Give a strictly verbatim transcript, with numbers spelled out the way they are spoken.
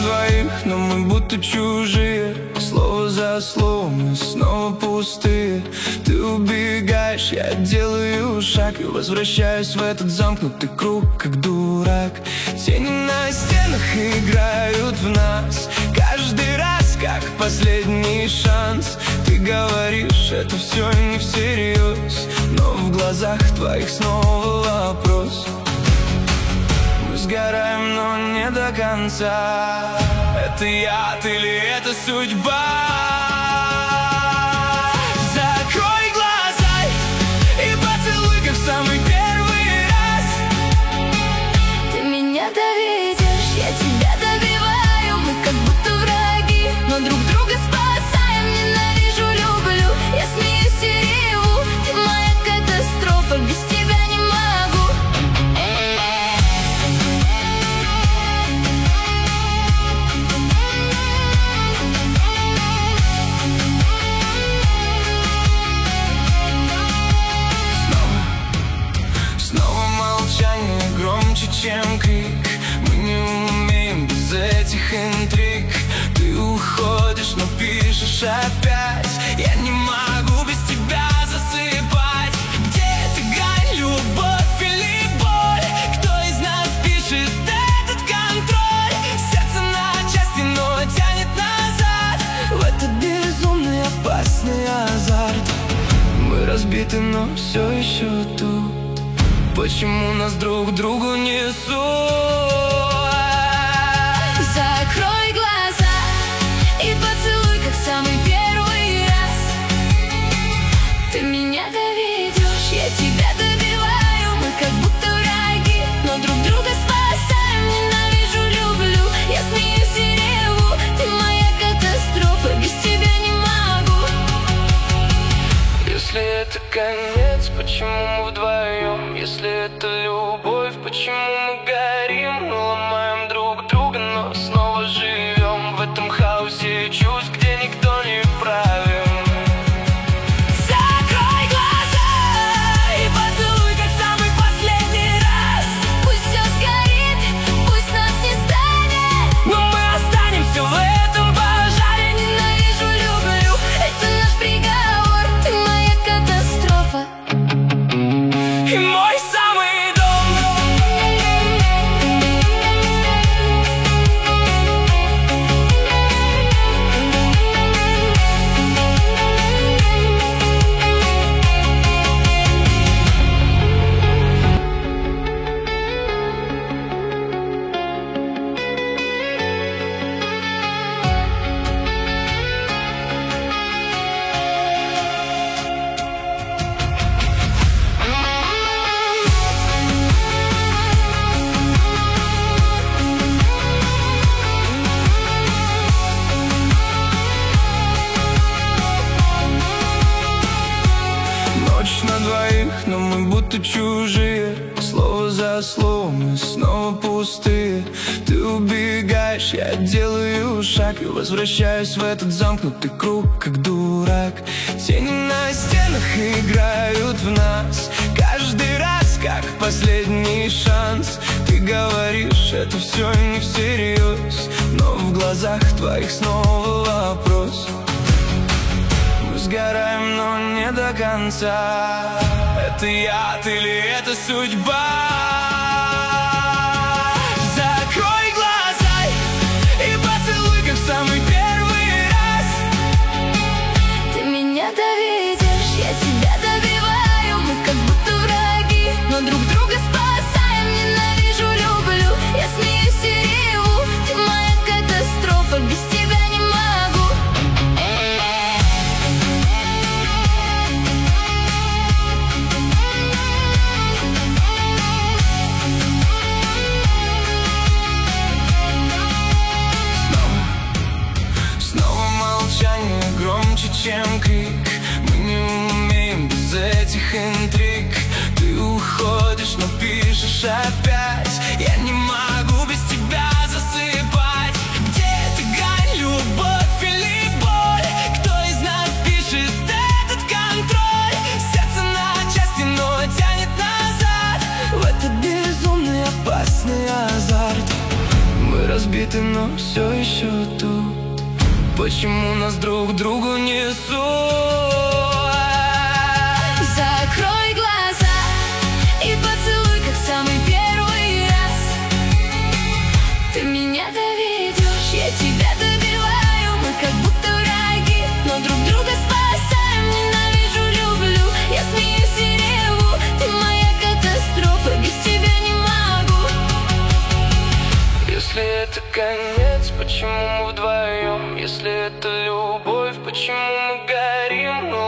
двоих, но мы будто чужие. Слово за словом, мы снова пустые. Ты убегаешь, я делаю шаг и возвращаюсь в этот замкнутый круг, как дурак. Тени на стенах играют в нас, каждый раз как последний шанс. Ты говоришь, это все не всерьез, но в глазах твоих снова вопрос. Мы сгораем, но не до конца. Это яд или это судьба? Закрой глаза и поцелуй, как в самый первый раз. Ты меня доведешь, я тебя добиваю. Мы как будто враги, но друг друга спасаем. Ненавижу, люблю, я смеюсь и реву. Ты моя катастрофа, без тебя не могу. Снова молчание громче, чем крик. Мы не умеем без этих интриг. Ты уходишь, но пишешь опять. Я не могу без тебя засыпать. Где эта грань, любовь или боль? Кто из нас пишет этот контроль? Сердце на части, но тянет назад в этот безумный опасный азарт. Мы разбиты, но все еще тут. Почему нас друг к другу несут? Закрой глаза и поцелуй, как в самый первый раз. Ты меня доведешь, я тебя добиваю. Мы как будто враги, но друг друга спасаем. Ненавижу, люблю, я смеюсь и реву. Ты моя катастрофа, без тебя не могу. Если это конец, почему мы вдвоем? Если это любовь, почему мы горим? Мы ломаем друг друга, но снова живем в этом хаосе чувств, где никто не правил. Закрой глаза и поцелуй, как в самый последний раз. Пусть все сгорит, пусть нас не станет, Но мы останемся в этом пожаре. ненавижу, люблю, это наш приговор. Ты моя катастрофа И мой самый дом. Ночь на двоих, но мы будто чужие. Слово за словом, мы снова пустые. Ты убегаешь, я делаю шаг и возвращаюсь в этот замкнутый круг, как дурак. Тени на стенах играют в нас, каждый раз как последний шанс. Ты говоришь, это все не всерьез, но в глазах твоих снова вопрос. Мы сгораем, но не до конца. Это яд или это судьба? Закрой глаза и поцелуй, как в самый первый раз. Ты меня доведешь, я тебя добиваю. Мы как будто враги, но друг друга спасаем. Ненавижу, люблю, я смеюсь и реву. Ты моя катастрофа, без тебя не могу. Снова молчание громче, чем крик. Мы не умеем без этих интриг. Ты уходишь, но пишешь опять. Я не могу без тебя засыпать. Где эта грань, любовь или боль? Кто из нас пишет этот контроль? Сердце на части, но тянет назад в этот безумный опасный азарт. Мы разбиты разбиты, но все еще тут. Почему нас друг к другу несут? Закрой глаза и поцелуй, как самый первый раз. Ты меня доведешь, я тебя добиваю. Мы как будто враги, но друг друга спасаем. Ненавижу, люблю, я смеюсь и реву. Ты моя катастрофа, без тебя не могу. Если это конец, почему мы вдвоем? Если это любовь, почему мы горим? Но